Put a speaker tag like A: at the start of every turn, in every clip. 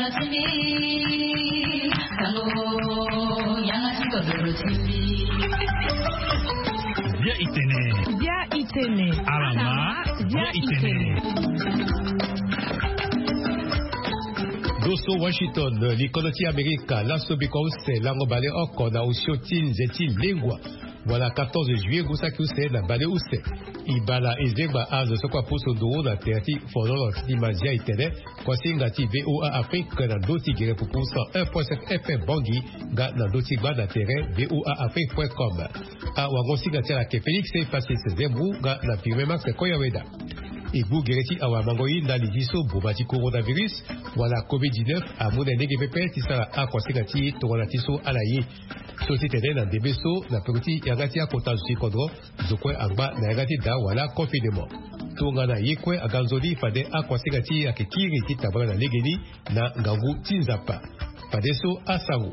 A: Via Itene. Alama. Via Itene.
B: Dosso Washington, l'Iconoti America, la Sobicose, l'Angobale Oko, na Usiotin, Zetin, Lingua. Voilà, 14 juillet, Gusakuse, la Bale Use. Ibala, Ezeba, Az, Sokwa Puso, Dou, na Teati, Fono, Timazia, Itene, Kwasingati, VOA Afrique, na Doti, Gire, Pupusa, 1.5 FM Bangui, Ga, na Doti, Bada, Terrain, voaafrique.com. A Wangosingati, la Félix, Fasis, Zembrou, Ga, na Piremax, Koyaweda. Ibu gereti awa mangoyi na lidiso bobati coronavirus wala COVID-19 a mona nege pepe tisala a kwasigati toronatiso alayi soti tene na debeso na peruti yagati ya kota zusikodro zokwe agba na yagati da wala confinement tunga na yekwe aganzoli fade a kwasigati ya kekiri kitabala na legeni na ngangu tinzapa fadeso asawu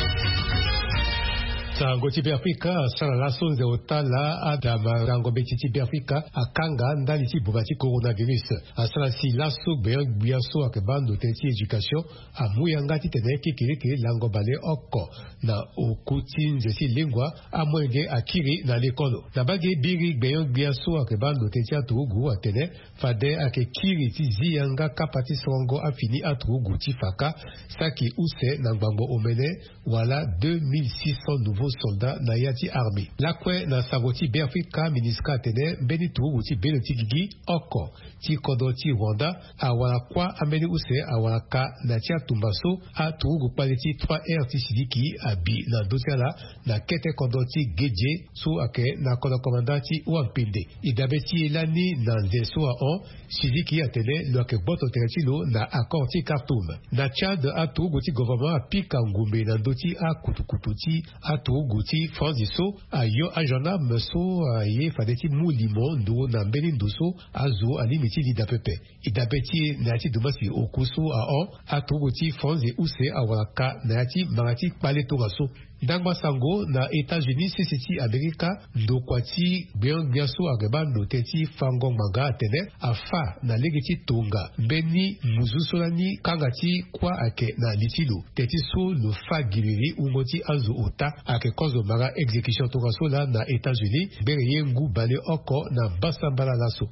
B: Sango tipe Afrika sana laso ze otala adama rango beti tipe Afrika akanga ndali ti bobati coronavirus asana si laso beyon biaso akebando teti education amuyanga ti tene kikiriki lango bale oko na okuti nzesi lingua amwenge akiri na lekolo na bage biri beyon biaso akebando teti atugu atene fade akekiri ti ziyanga kapati songo afini atugu ti faka saki use na ngbango omene wala 2600 nouveaux soldats na yati armée. Lakwe na sagoti Afrika ministre atene mbeni tugu ti belo ti gigi oko ti kodo ti Rwanda awala kwa ameni use awala ka na ti atumbaso a tugu pale ti 3R ti sidiki abi na dosiala na kete kodo ti geje so ake na kodo komanda ti wampinde. Idabe ti elani na nzeso a on sidiki atene lo ake boto teretilo na akor ti Khartoum. Na Tchad a tugu ti gouvernement a pika ngumbe na doti a kutukutu ti a tugu ti Franziso a yo ajana meso a ye fadeti mulimo ndo na mbeli ndoso azo alimiti lida pepe. Idabeti na yati dumasi okuso a on a tugu ti Franzi use a waka na yati marati pale togaso. Dangba sango na États-Unis CCT Amerika ndo kwati beyon biaso ageba ndo teti fangong manga atene afa na legeti tonga beni muzusolani kangati kwa ake na litilo teti so no fa giliri ungoti azu ota ake kozo manga execution tonga sola na États-Unis bere yengu bale oko na basambala laso.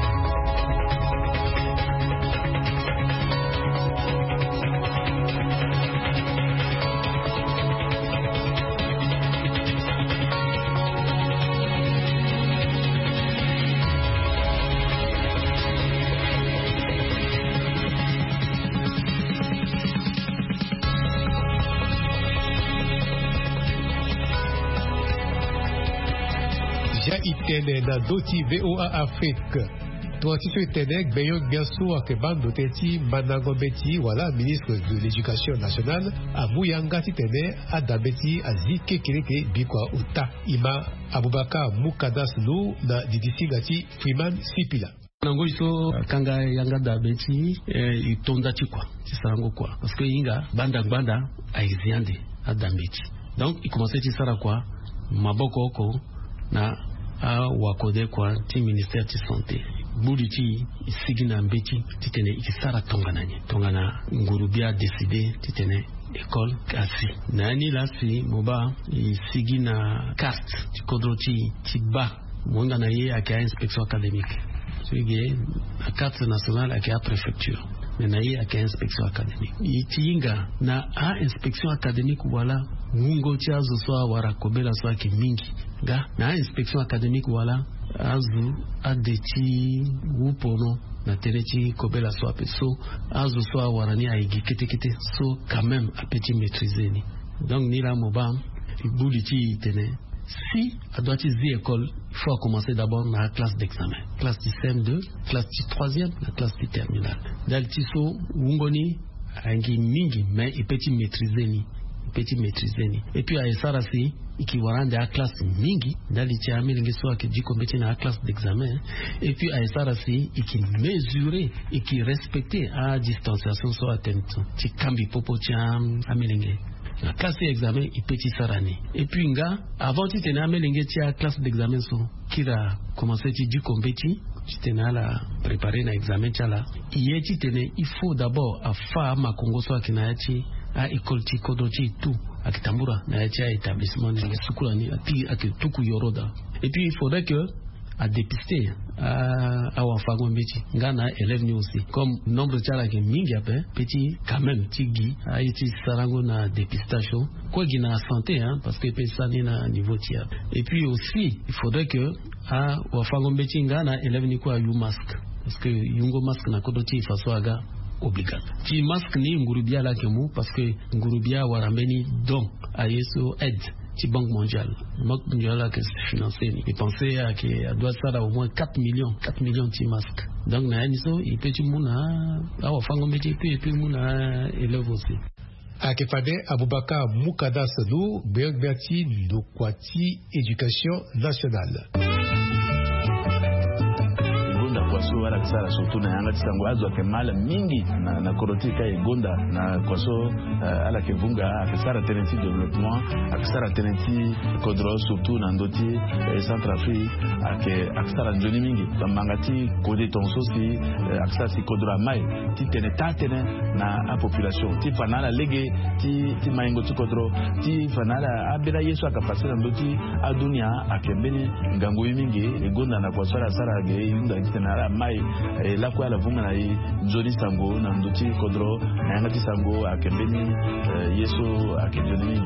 B: Itene na doti VOA Afrique. Toatiso itene beyon biaso akebando teti manango beti wala ministre de l'éducation nationale amuyanga titene adabeti azike kireke bikwa uta ima Abubakar Mukadas no na didisingati Freeman Sipila.
C: Nango iso kanga yanga dabeti itonda chikwa tisarango kwa parce que inga banda aiziande adambeti donc il commençait tisara kwa maboko oko na a wakode kwa ti ministère ti santé budi ti isigina mbeti titene ikisara tongana ngurubia décidé titene école kasi nani lasi moba isigina carte ti kodro ti ba mwanga na ye aka inspection académique suige la carte nationale aka préfecture na ye aka inspection académique itinga na a inspection académique wala mungo ti azo so wara kobela so ki mingi ga na inspection académique wala azu adeti wupono na tereti kobela so apeso azu so warani aigi kete so quand même a petit maîtriser ni donc ni la moba ibuliti tene si a doit zi école il faut commencer d'abord la classe d'examen classe du CM2 classe du 3e la classe du terminale dal tiso wungoni angi mingi mais petit maîtriser ni et puis à Sarasi ikiwarande a classe mingi dali ti ameli so ke di compétit na classe d'examen et puis à Sarasi iki mesurer et qui respecter à distanciation so atento ti kambi popo ti amelenge la classe d'examen i petit sarani et puis nga avant ti tena amelenge ti a classe d'examen so kira commencé du compétit, tu tenais à la préparer un examen là. Il faut d'abord à faire ma Congo soit qui n'a été à école ti kodochi tout à Kitambura n'a été à établissement de Sukulani à Tuku Yoroda. Et puis il faudrait que à dépister à Wafagon Beti Ghana élève nous aussi comme nombre de tchala qui mingiape petit quand même tigi a été sarango na dépistage quoi qu'il na santé hein parce que ça n'est na niveau tiers. Et puis aussi il faudrait que à Wafagon Beti Ghana élève ni quoi you masque parce que yungo masque na kodoti façon aga obligatoire. Ti masque ni ngurubia la kemu parce que ngurubia warambeni don a yeso aide. Ti Banque mondiale. La Banque mondiale a financé. Il pensait qu'elle doit faire au moins 4 millions de masques. Donc, il peut y élève aussi.
B: Akefade Aboubakar Moukada Sadou, Bergbati Nokwati Éducation nationale.
D: Kwaso wala kisara surtout na yanga tisango azo akemala mingi na korotika egonda na kwaso ala kevunga akisara tenenti développement akisara tenenti kodro surtout na ndoti Centrafrique akisara njoni mingi kamangati kode tonso si akisara si kodro mai ti tene na a population ti fanala lege ti maingo ti kodro ti fanala abela yesu akapasira ndoti adunia akembeni ngango mingi egonda na kwaso ala sara ge inda tena mai la kwa la vunga na njoni sango na ndoti kodro na yangati sango akembeni yesu akembeni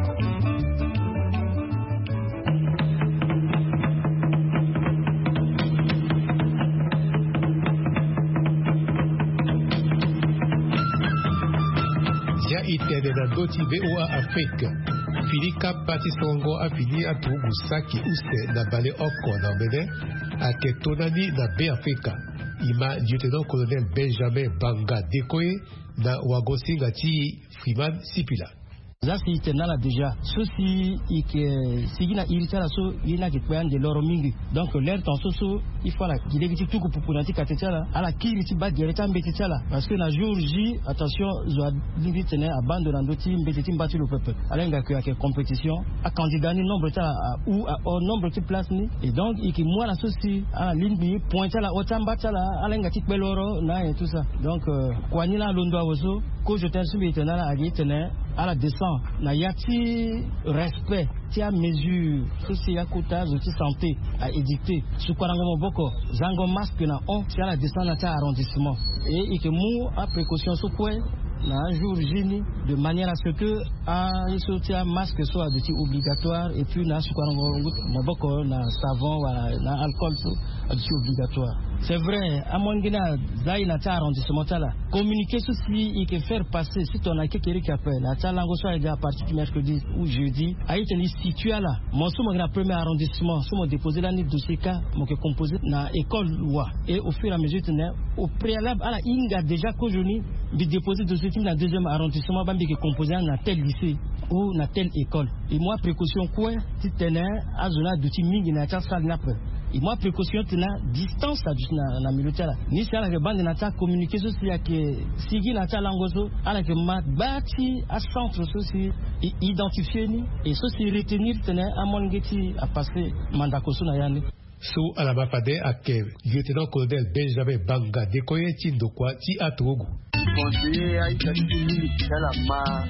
B: ya itende na ndoti VOA Afrique Filika Pati Songo afili atugu saki uste na bale oko na mbele aketonani na be Afrika ima lieutenant-colonel Benjamin Banga Dekoye na wagosinga ti Freeman Sipila.
E: Zasi itenala deja sosi ike sigina iritala so ina ki kwande loro mingi donc l'air ton so il faut la gilebiti tuku pupunati katetala ala kiriti bagere mbetitala parce que na jour J attention zo limite na abandon ndoti mbetiti mbati le peuple alenga que compétition a candidat ni nombre ta ou au nombre de place ni et donc iki moi la sosi a ligne pointer la otambata la alenga ti peloro na et tout ça donc kwani la londo awoso ko je t'insulte itenala agitene à la descente, na yati respect, tia mesure, ceci ya kota, zoti santé, à édicter. Sous quoi n'angom boko, zango masque na on, tia la descente na ta arrondissement. Et ike mou a précaution sous quoi, na un jour génie, de manière à ce que à tia masque soit de obligatoire et puis na sous quoi n'angom boko, na savon, na alcool soit obligatoire. C'est vrai, à mon gina, zaï na ta arrondissement là. Communiquer ceci et que faire passer, si ton a quelqu'un qui appelle, à ta langue soit à partir du mercredi ou jeudi, à y tenir situé là. Mon somme na premier arrondissement, somme déposé l'année dossier cas, mon que composé na école loi. Et au fur et à mesure au préalable à la inga déjà qu'aujourd'hui, de déposer dossier dans deuxième arrondissement, bambi que composé na tel lycée ou na telle école. Et moi précaution quoi, si tenais à zona d'outil mingi na ta salle n'a pas. Et moi précaution tena distance na militaire ni c'est la bande na ta communiquer sur ce que sigi na ta langozo ala que mat bati à centre ceci identifier ni et ceci retenir tena à mon geti à passer mandat koso na yani
B: sous à la mafade à que lieutenant-colonel Benjamin Banga Dekoye tindo kwa ti atogo
F: conseiller à Italie dans la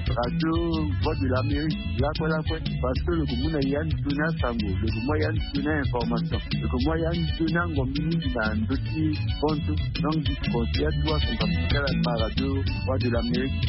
F: radio voix de l'Amérique là parce que le commun y a une donnée sango le moyen de donner information le moyen de donner ngomini dans d'autres comptes donc du conseiller doit qu'on dans la radio voix de l'Amérique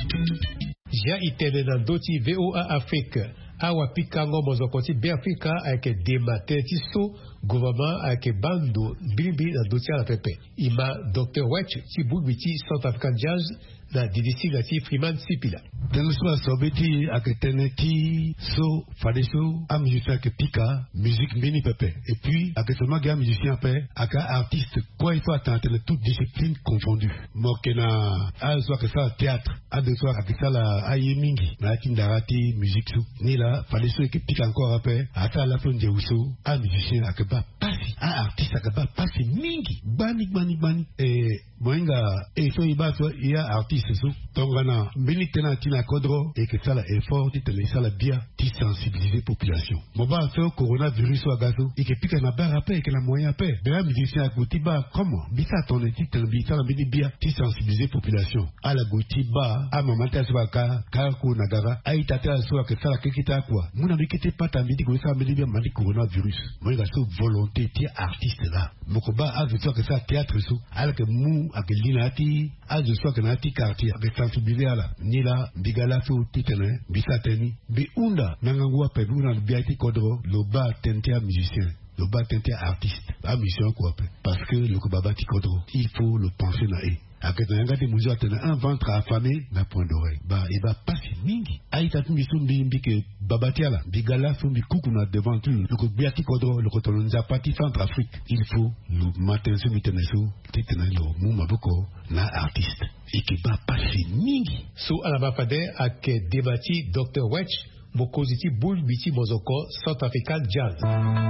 B: ja itene na doti VOA Afrique awa pikango mozokoti be Afrika avec des matins tiso gouvernement avec bando bibi na doti la pepe ima Dr. Wetch Tibubiti South African Jazz na DDC gati Freeman Sipila
G: Tenuswa sobeti aketeneti so fadeso a musicien que pika musique mini pepe et puis avec seulement gars musicien pe aka artiste quoi il faut attendre toutes disciplines confondues mokena a soit que ça théâtre a de soir avec ça la ayemingi na kindarati musique sou ni la fadeso que pika encore après aka la plonge uso a musicien akeba passi a artiste akeba passi mingi bani et moinga eso ibaso ia artiste so tongana mbini tena tina kodro et que ça la effort ti tele ça la bien ti sensibiliser population moba so coronavirus wa gaso et que pika na bara pe que la moyen pe ben musicien à Gotiba comment bisa ton ti tele bisa la mbini bien ti sensibiliser population à la Gotiba à mamata swaka ka ko nagara ai tata so que ça la kikita quoi muna bikete pata mbini ko ça mbini bien mali coronavirus moinga so volonté ti artiste là mokoba a veut que ça théâtre so alors que mou avec l'inati a je sois que nati quartier avec sensibiliser ala nila bigala so titene bisateni bi unda nangangwa pe una biati kodro loba tentia musicien loba tentia artiste a mission quoi parce que le kobaba ti kodro il faut le penser na e avec un gars de musée un ventre affamé na point d'oreille ba et ba passer mingi aita tumbi mbi que babatiala bigala so mbi kukuna devant tout le ko biati kodro le ko tolonza parti Centrafrique il faut nous matin ce miteneso titenelo mu maboko na artiste et que ba passer mingi
B: so alabafade ak debati Dr. Wetch bokoziti boul biti bozoko South African Jazz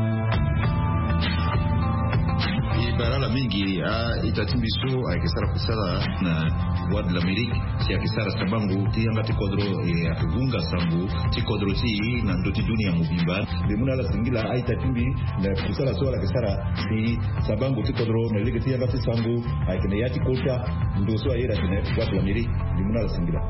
H: barala mingi itatimbiso akisara kusala na Voix de l'Amérique si akisara sabangu ti anga tikodro akigunga sambu tikodro ti na ndoti dunia mubimba bemuna la singila aitatimbi na kusala so akisara si sabangu tikodro na lege ti anga tisambu akine yati kota ndoso ayera tene Voix de l'Amérique bemuna la singila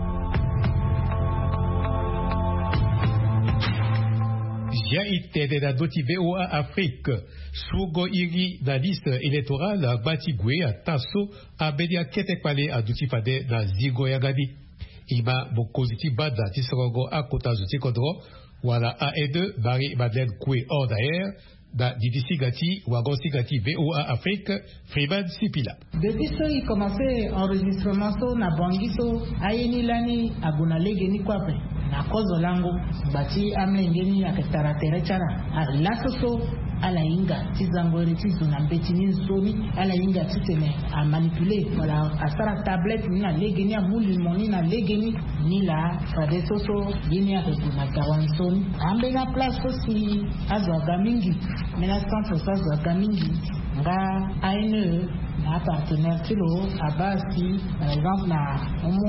B: ya itede da doti VOA Afrique sugo iri na liste électorale batigwe a taso abedia ketekpale a duti fade na zigo yagadi ima bokoziti bada tisorogo akota zuti kodro wala AE2 bari Madeleine Koué hors d'air da Didisi Gati Wagonsi Gati VOA Afrique Freeman Sipila.
I: Depuis que il commençait enregistrement so na bangiso ayeni lani abuna legeni kwape na kozo lango bati amengeni akitara terechara lasoso ala inga tizangore tizuna mbetini nzoni ala inga titene a manipuler wala asara tablette ni na legeni a mulimoni na legeni ni la fadesoso yini a kuna kawansoni ambe na place aussi azwaga mingi mena centre azwaga mingi nga aine na partenaire tilo à base par exemple na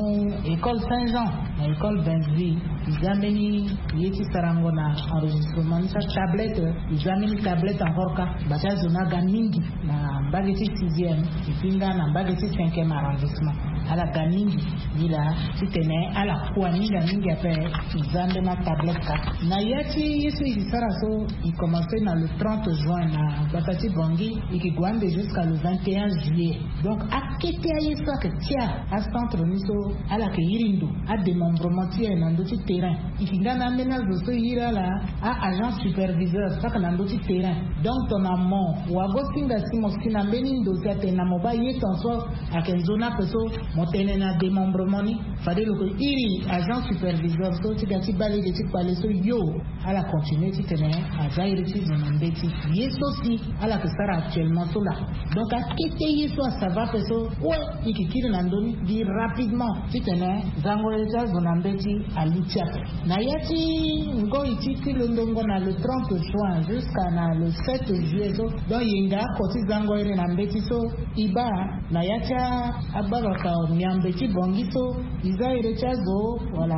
I: école Saint-Jean na école Benzi izameni yeti sarango na enregistrement sa tablette izameni tablette encore ka bacha zona gamingi na bageti 6e ipinga na bageti 5e arrondissement ala gamingi ila titene ala kwa mingi après izambe na tablette ka na yati yesu isara so il commençait na le 30 juin na Bakati Bongi et qui guande jusqu'à le 21 juillet. Donc, à quêter à ça que tiens, à centre niso, à la que yirindo, à démembrement tiens, dans d'autres terrains. Il y a un ménage de ce yira là, à agent superviseur, ça que dans d'autres terrains. Donc, ton amant, ou à gotinga si mon skin a benindo, si à tes namoba yé ton so, à quelle zone a peso, mon tenena démembrement ni, fallait le que yiri, agent superviseur, so, tu gâti balé de type palais, so yo, à la continuer, tu tenais, à zaïriti, mon bêtis. Yes aussi, à la que ça actuellement so là. Donc, à quêter soit ça va faire ça ouais ikikiri na ndoni di rapidement titene zango leta zonambeti alitia na yati ngo itiki londongo na le 30 juin jusqu'à na le 7 juillet so donc yinga koti zango ere na mbeti so iba na yacha ababa miambeti bongiso iza ere chazo voilà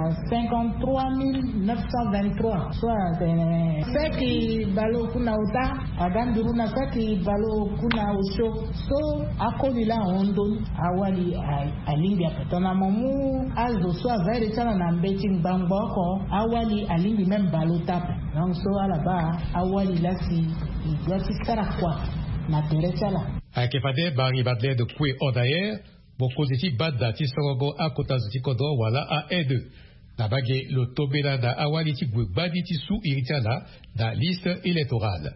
I: 53 923 soit seki balo kuna uta aganduru na seki balo kuna usho so akoni la ondo awali alingi akatona mamu azo so avere tana na mbeti mbamboko awali alingi membalo tap donc so alaba awali lasi igati karakwa na terechala
B: akefade bari badle de Koué odayer bokoziti badda tisorogo akota zikodo wala AE2 na bagé le tobela da awali ti badi ti sou iritala da liste électorale.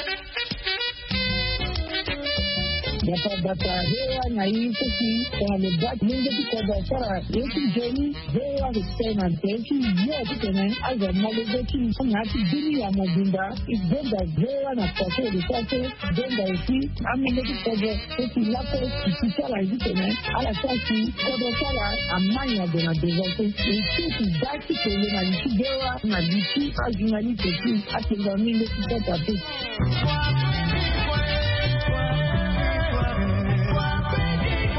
J: Bata hewa na yiko ki kwa lebat munge ti kwa basara yeki jeni hewa histena teki yo tene aza malege ki nyati dini ya mobimba ibenda hewa na pase de pase benda eti amene ti kwa eti lapo kisala yitene ala sasi kwa sala amanya de na devote eti daki kele na yiki hewa na yiki ajunali teki atenga minge ti kwa tape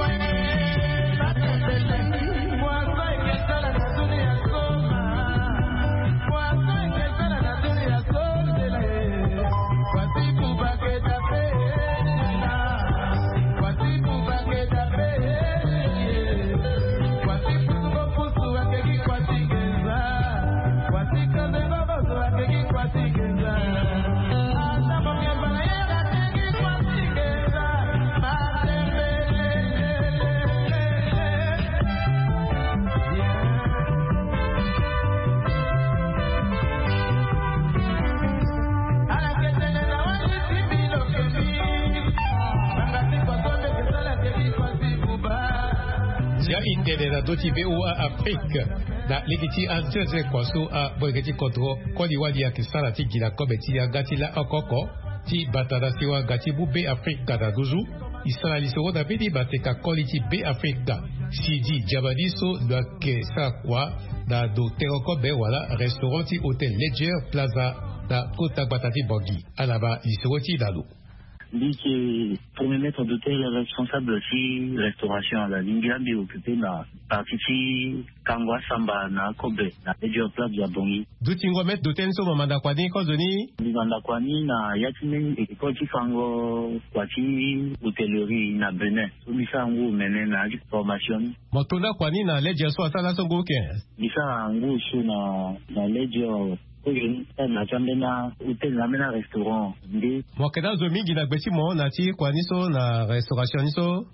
B: itene na doti BOA Afrique na likiti anzeze kwaso a boigeti kontro kodi wali ya kisala tiki la kobeti ya gati la okoko ti batara siwa gati bu B Afrique na duzu isala lisoro da bidi bateka koliti B Afrique Sidi Jabadiso na ke sakwa na do terokobe wala restauranti Hotel Ledger Plaza na Kota Batati Bogi alaba lisoro ti dalu.
F: Dit que premier maître d'hôtel responsable aussi restauration la lingambi occupé na partie kangwa samba na kobe na Ledger Plaza Bongi.
B: Dutingo maître d'hôtel so mamanda kwani ko zoni
F: mamanda kwani na yatine ekoti fango kwati hôtellerie na Benin. So bisa ngu mene na formation.
B: Motonda kwani na Ledger so atala so ngoke.
F: Bisa ngu so na Ledger na jambena hotel na mena restaurant ndi
B: mokeda zo mingi na gbesi mo na ti kwani so na restauration so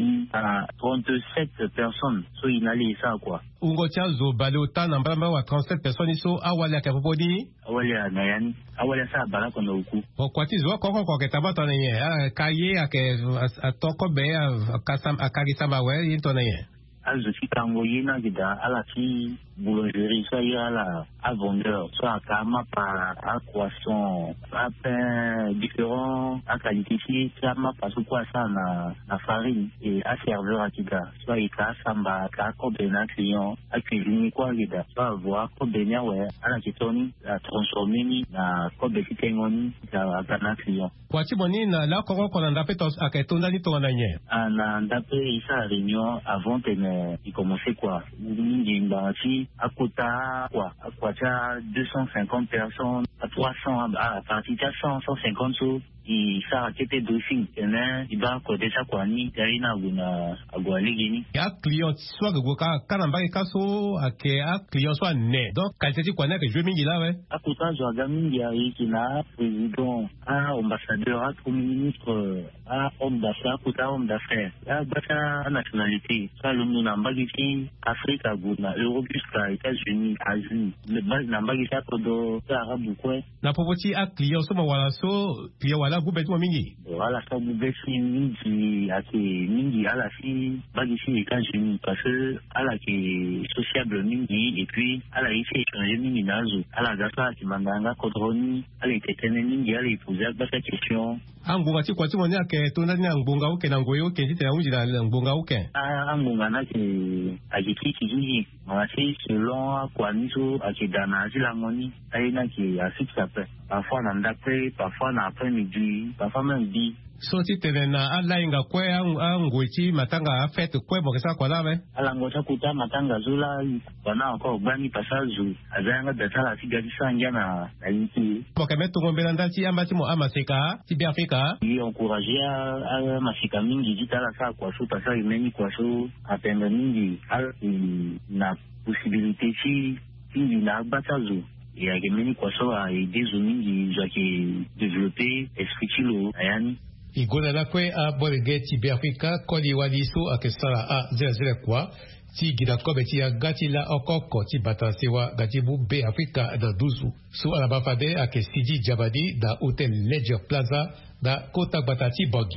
F: 37 personnes so inali ça quoi
B: ungo tia zo balota na mbamba wa 37 personnes so awali akapopodi
F: awali na yani awali sa bala kono uku
B: okwati zo ko ketabata na ye kaye ake atoko be akasam akagisa mawe yinto na ye
F: azuki tango yina gida ala ti boulangerie ça y a la à vendeur soit à kama par à croissant à pain différent à qualité si kama pas quoi ça na farine et à serveur à kida soit il ka samba ka kobena client à cuisiner quoi gida soit voir kobena ouais à la kitoni à transformer ni na kobeki tengoni à kana client
B: kwati boni na la koko kona ndape tos aketonda ni tona nye
F: na ndape isa réunion avant il commençait quoi Ndimbachi à Kota quoi à Kwacha 250 personnes à 300 à partir de 150 sous il ça était briefing il va côté ça quoi ni derina guna agwaligini
B: ya client soit goka kanamba kaso ake a client soit né donc qualité quoi na que je mingi là ouais
F: à Kota joga mingi ya ikina président à ambassadeur à premier ministre à homme d'affaires Kota homme d'affaires à bata nationalité ça le monde ambagiti Afrique guna Europe jusqu'à États-Unis Asie le base nambagi ça todo arabe quoi
B: na popoti a client so wala so client wala gubet mo mingi
F: wala so gubet mingi ake mingi ala si bagi si États-Unis parce que ala ki sociable mingi et puis ala ici échanger mingi nazo ala gasa ki mandanga kodroni ala tetene mingi ala poser basa question
B: angunga ti kwati mo ni ake tona ni angunga uke na ngoyo ke ti te unji na angunga uke
F: angunga na ke ajiki kijiji masi selon kwa niso ake dana zila ngoni aina ki asik sape parfois na ndape parfois na après-midi parfois même dit
B: so ti tene na ala inga kwe angwiti matanga fete kwe bokesa kwa lawe
F: ala ngota kuta matanga zula wana ko bani pasazu azanga datala sigadi sanja na yiki
B: bokemeto ngombela ndati ambati mo amaseka ti bi Afrika
F: yi encourager a masika mingi ditala sa kwa so pasa imeni kwa so apenda mingi na possibilité si na batazu et à gemeni kwa so a aider zo mingi za ki développer esprit chilo ayani
B: igona la kwe a borege ti bi Afrika kodi waliso akesala a zere kwa ti gida kobe ti ya gati la okoko ti batansewa gati bu B Afrika na duzu su alabafade ake Sidi Jabadi da Hotel Ledger Plaza da Kota Batati Bogi.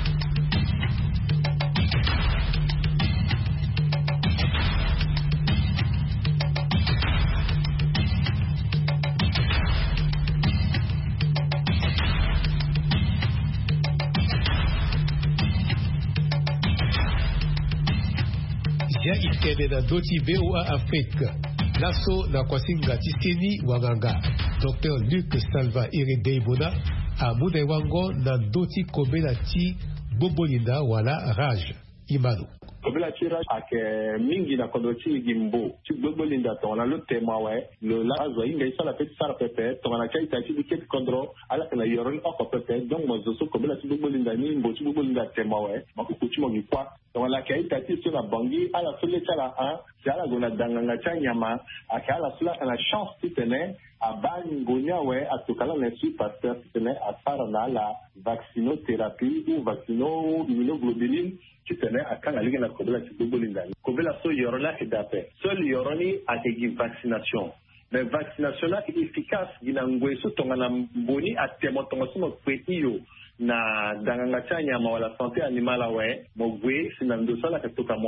B: Ikede na doti BOA Afrique laso na kwasinga tiseni wanganga Dr. Luc Salva Iredeibona a mude wango na doti kobela ti bobolinda wala rage imanu
K: kobela ti rage ake mingi na kodoti gimbo ti bobolinda tongana lo tema we lo la azwa inga isala peti sara pepe tongana kai ta ti dikep kodro ala kana yoron oko pepe donc mo zo kobela ti bobolinda ni mbo ti bobolinda tema we makuku ti mo gikwa tongana kai ta ti so na bangi ala sole chala a si ala gona danganga cha nyama ake ala sula kana chance ti tene abani ngonya we atokala na su pasteur ti tene asara na la vaccinothérapie ou vaccino-immunoglobuline qui tenait à quand la ligue na kobela ti bobolinda kobela so yorona hidape so yoroni ategi vaccination mais vaccination là est efficace gina ngweso tongana mboni atemo tongosumo kwetiyo na danganga cha nyama wala santé animale we mogwe sinando sala katoka mo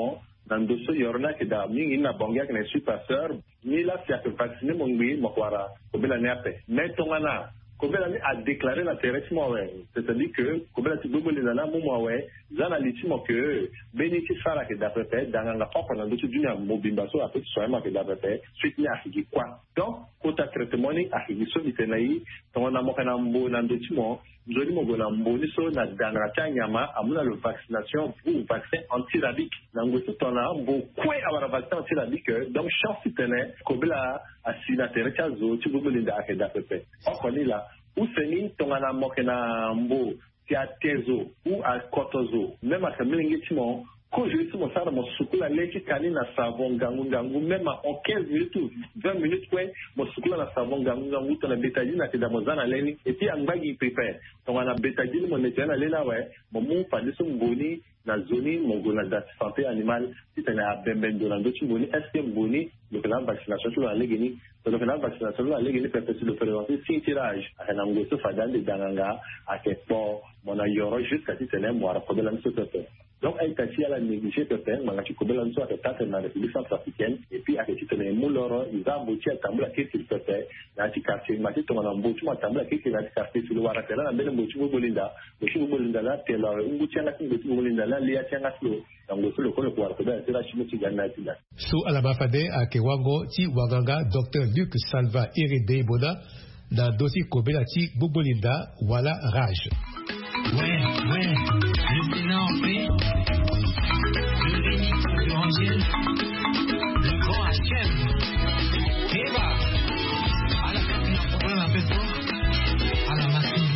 K: nandoso yorna ke da mingi na bongia ke na superseur ni la sia ke vacciner mongbi mokwara kobela neape mais tongana kobela ni a déclaré la terrestre c'est-à-dire que kobela ti bobole na mo mowe zana litimo que beniti sara ke da pepe danga papa na ndoso dunia mobimba so apeti so ma ke da pepe suite ni afiki kwa donc kota traitement ni afiki so bitenai tongana mo kana mbo na ndotimo Joli Mogona Mboniso na Danrata Nyama amuna le vaccination pour vaccin antirabique. Nangoto tona beaucoup à la vaccin antirabique donc chance tenait kobla asina tereka zo ti bobolinda akeda pepe. Okoni la ou seni tongana mokena mbo ti a tezo ou a kotozo même à kamlingi timo quand je suis mon sara mon soukoula leki kani na savon gangu même en 15 minutes ou 20 minutes ouais mon soukoula na savon gangu tona betadine na keda mozana leni et puis angbagi prepare donc on a betadine mon netana lena ouais mon mou pandi so mboni na zoni mon gona da santé animale si tena bemben do lando ti mboni est-ce que mboni le plan vaccination sur la legeni donc le plan vaccination sur la legeni peut être le prévention si tirage à na ngoso fadande dananga à kepo mon ayoro jusqu'à si tena mo ara problème so tete. Donc, elle a été à la négligée de faire, mais elle a couvert l'ensemble de la dans la République centrafricaine, et puis, elle a été tenue mouleur, ils ont abouti à Tamboula qui s'il peut faire, elle a été cassée, elle a été tombée en bouche, à Tamboula qui s'il a été cassée sur le Waratela, elle a été bouche Bolinda, le chou Bolinda là, tel un bouche à la bouche Bolinda là, l'IA tient à flot, donc le sol, le Waratela, c'est la chimie qui gagne la tida.
B: Sous Alabafade, à Kewango, Ti Waganga, Dr. Luc Salva Irede Boda, dans dossier Kobela Ti Bolinda, voilà rage.
A: Ouais, le bilan en paix, le béni, le angel, le grand Hachem, Eva, à la fin, on a problème un peu trop, à la machine.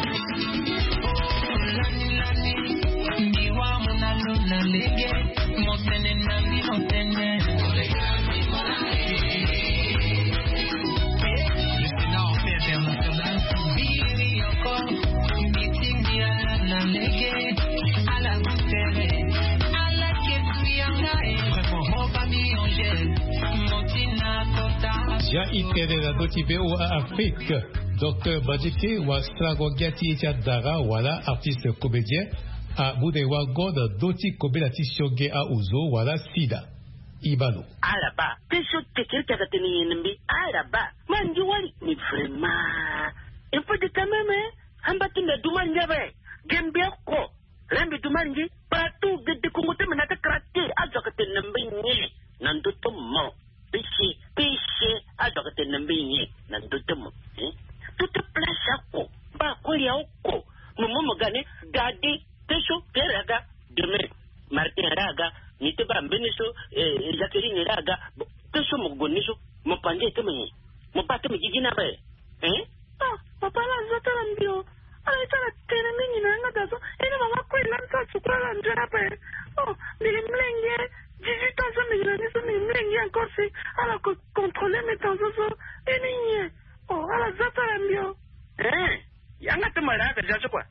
A: Lani, miwa monalo na lege, montene nani montene. Le bilan en paix international, vivi encore.
B: Ja itere na dotibe ou Afrique. Dr. Badjike wa Stragogati Dara wala artiste comédien a Boudewa God doti kobelati shonge a uzo wala sida. Ibano.
L: Araba, teso tekere takateni nembi araba. Manji wali ni vraiment. Il faut de quand même hambati na dumanja be. Gambia ko. Rambi dumanji partout de kongote menata krate azakate nembi ni. Nanduto mo. Piché azakate nembi ni. Nanduto mo. Toute place ako. Ba ko ya ko. Momo gane gadi teso teraga demain. Martin raga ni te ba mbeniso Jacqueline raga teso mo goniso mo pande te menyi. Mo pate me gigina be. Papa la zotala mbio. Ay, tara tena mingi na ngata so. Ene mama ko ilanta chukala njana pe. Mili mlenge. 18 ans so mili nani so mili mlenge encore si. Ala ko contrôler mes temps so. Ene nye. Ala zotala mbio. Yanga te mara ka jaso kwa.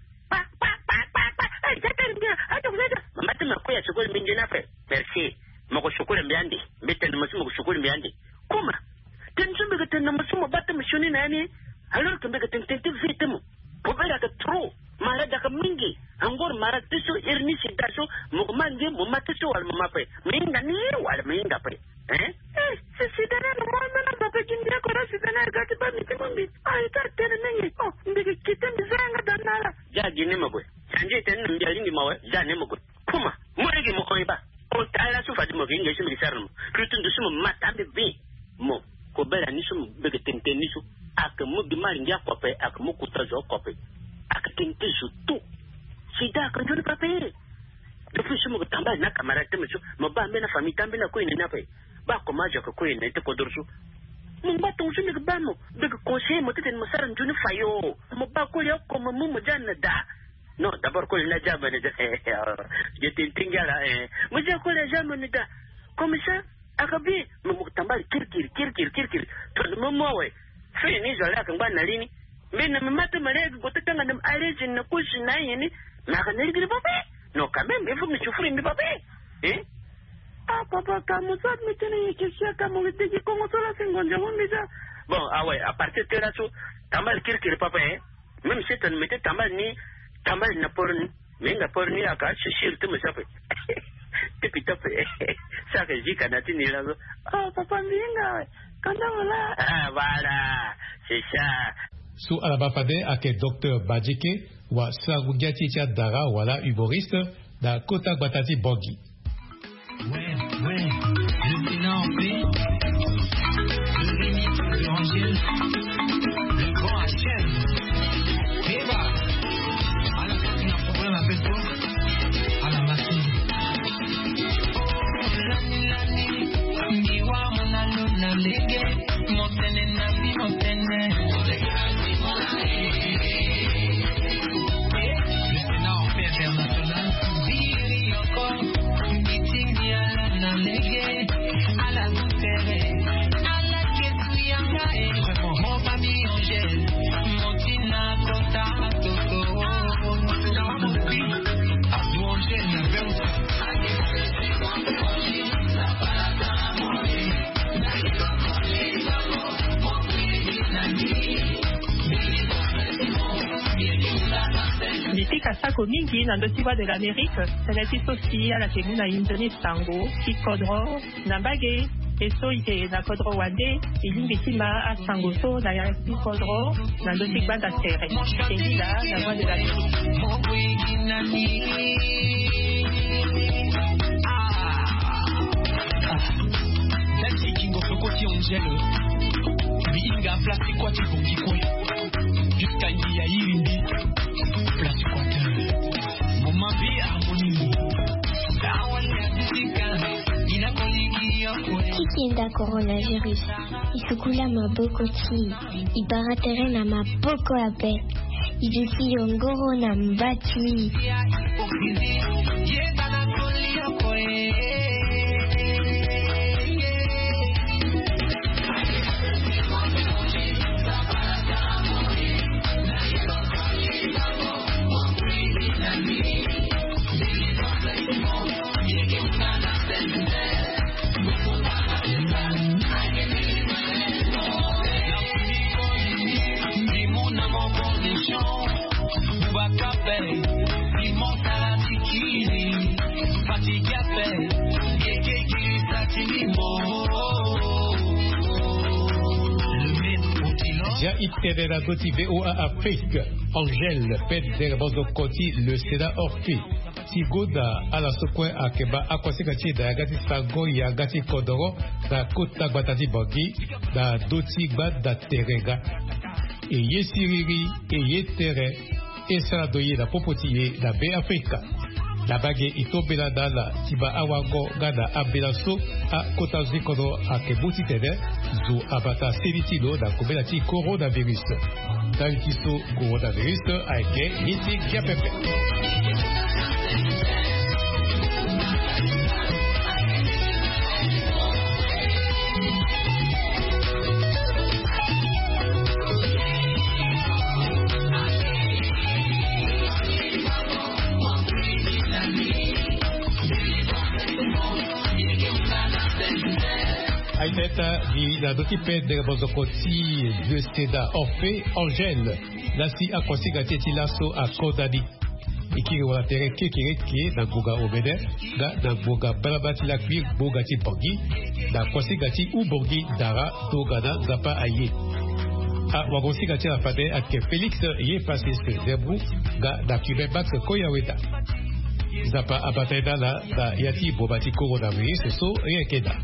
L: Ay, jata mbio. Ato kuzaja. Mama te makoya chukula mingi na pe. Merci. Moko chukula mbiandi. Mbete na masimu chukula mbiandi. Kuma. Tenso mbeke tena masimu bata mshuni nani. Alors que mbeke tente vite mo. Pobera ka trop mara da ka mingi angor mara tiso irni sidaso mugmanje mumatiso wal mumape minga ni wal minga pe se sidana no mona ba pe kindia ko ra sidana ga ti ba miti mumbi ai ta tene nengi mbige kitembi zanga danala ja jini magwe sanje ten mbi alingi mawe ja ne magwe kuma morege mo koiba o tala su fadi mo vinga shimi sarno krutun dusu mo matabe bi mo ko bela ni su mbige tente ni su aka mugi mari ngia kope aka mukuta jo kope aka tente su tu sida kan jodi pape depuis su mugi tamba na kamara te musu mo ba mena fami tambe na ko ine na pe ba ko majo ko ine te ko dorsu mun ba to su mi ba mo de ko se mo te mo saran juni fayo mo ba ko yo ko mo mo janna da no d'abord ko la jamane de je tintingala mo je ko la jamane da comme ça aka bi mo tamba kirkir to mo mowe sai ni zara kan ba na rini me na mata mare go ta tanga na arejin na kushi na yini na ka ne gidi pape no kame me fu mi chufuri mi pape papa kamu sat mi tene ke sia kamu de ki ko motola singonja wonde ja bon ouais à partir de là so tamal kirkir pape même si tan mete tamal na porni me na porni aka shishir tu me sape te pitape ça que j'ai canati ni là oh papa minga quand on là ah voilà c'est ça
B: Su alabafade ake Dr. Badjike wa Sagugati Tia Dara wala humoriste da Kota Batati Bogi.
A: Ouais, le Sénat en paix, le Rémi, le Angèle, le grand HM. Et bah, à la fin, il y a un problème avec toi, à la machine.
M: Kasako mingi na ndosiwa de l'Amérique, senati sosi ala kemuna indoni sango, ki kodro, na bage, eso ite na kodro wande, ilingi tima a sango so na ya ki kodro, na ndosi banda tere. Keni la, na voix de l'Amérique.
A: Nanti kingo fokoti Angèle, biinga plastic kwa tikongi kwe, juskangi ya irindi.
N: Kikinda coronavirus isukula mabokoti ibaratere na maboko ya pe ijusi yongoro na mbati
B: Ja itterera doti VOA Afrique, Angèle, Pet Derbozo Koti, le Sénat Orphi. Sigoda ala sokwe akeba akwasikachi da yagati sago yagati kodoro da kota gbatati bogi da doti gba da terega. E ye siriri, e ye tere, e saradoye da popotiye da be Afrika. La bague itobela dala tiba awago gada abelaso a kota zikodo akebuti tede zu abata seritilo da kobela ti coronavirus. Dan kiso coronavirus aike niti kiapepe. Aiteta di la dotipe de bozokoti de Seda Orphe Angèle nasi akwasiga teti laso a Kodadi ikiri wala tere kekireke na goga obede ga na goga balabati lakwi boga ti bongi na kwasiga ti ubongi dara dogana zapa aye a wagosiga ti afade ake Félix ye fasiste zebru ga da kubebax koyaweta zapa abateda la da yati bobati coronavirus so yekeda.